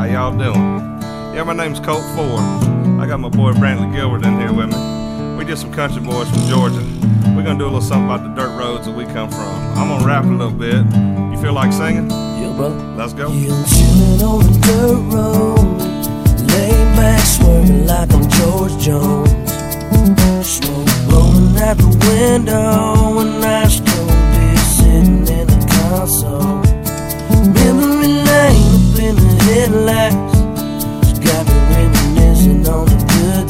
How y'all doing? Yeah, my name's Colt Ford. I got my boy Brantley Gilbert in here with me. We just some country boys from Georgia. We're gonna do a little something about the dirt roads that we come from. I'm gonna rap a little bit. You feel like singing? Yeah, bro. Let's go. Yeah, I'm chillin' on the dirt road, laid back, swerving like I'm George Jones. Smoke blowing out the window, and I still be sitting in the console. Memory lane up in the headlights, it's got me reminiscing on the good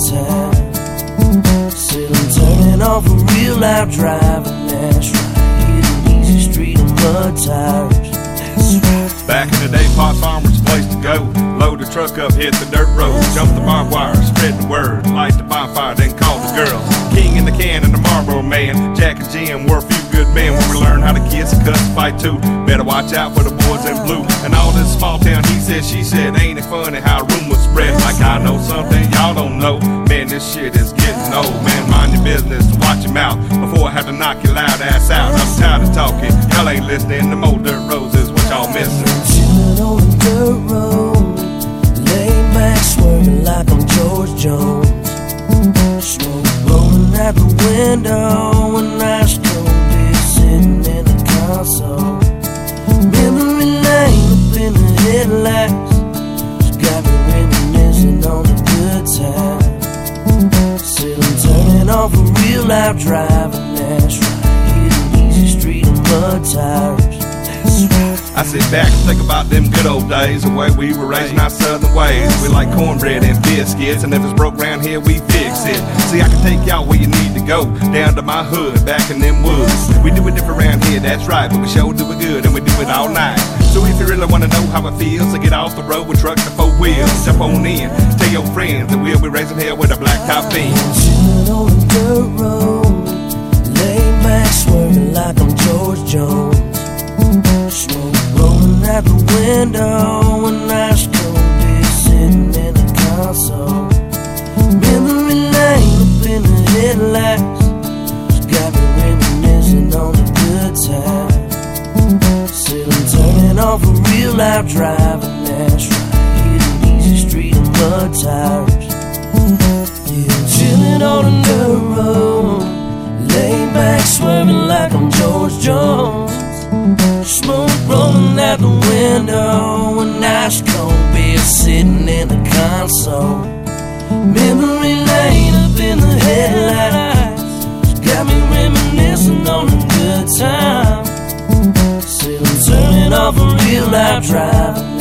times. Said I'm turning off a real life driving, that's right. Hit an easy street of mud tires, that's right. Back in the day, Pot Farm was the place to go. Load the truck up, hit the dirt road, jump the barbed wire, spread the word, light the bonfire, then call the girls. King in the can and the Marlboro man, Jack and Jim were a few good men when we learned how to kiss and cuss and fight too. Better watch out for the boys in blue. And all this small town, he said, she said, ain't it funny how rumors spread? Like I know something y'all don't know. Man, this shit is getting old. Man, mind your business and watch your mouth before I have to knock your loud ass out. I'm tired of talking, y'all ain't listening. The more dirt roads is what y'all missing. Chillin' on the dirt road, laid back, swerving like I'm George Jones. Smoke blowing out the window, and I still be sitting in the console. Memory lane up in the headlights, it's got me reminiscing on the good times. Said I'm turning off a real life driving, that's right. Hit an easy street of mud tires, that's right. I sit back and think about them good old days, the way we were raising our southern ways. We like cornbread and biscuits, and if it's broke round here, we fix it. See, I can take y'all where you need to go, down to my hood, back in them woods. We do it different around here, that's right, but we sure do it good, and we do it all night. So if you really wanna know how it feels to get off the road with truck to four wheels, jump on in, tell your friends that we'll be raising hell with a black top beam. Chillin' on the dirt road, laid back, swerving like I'm George Jones. Smoke blowing out the window, and I still be sitting in the console. Memory lane up in the headlights, it's got me reminiscing on the good times. Said I'm turning off a real life driving, that's right. Hit an easy street of mud tires. Yeah, I'm chillin' on the dirt road, laid back, swerving like I'm George Jones. Smoke rolling out the window, and ice cold beer sitting in the console. Memory lane up in the headlights, it's got me reminiscing on the good time. Said I'm turning off a real life driving,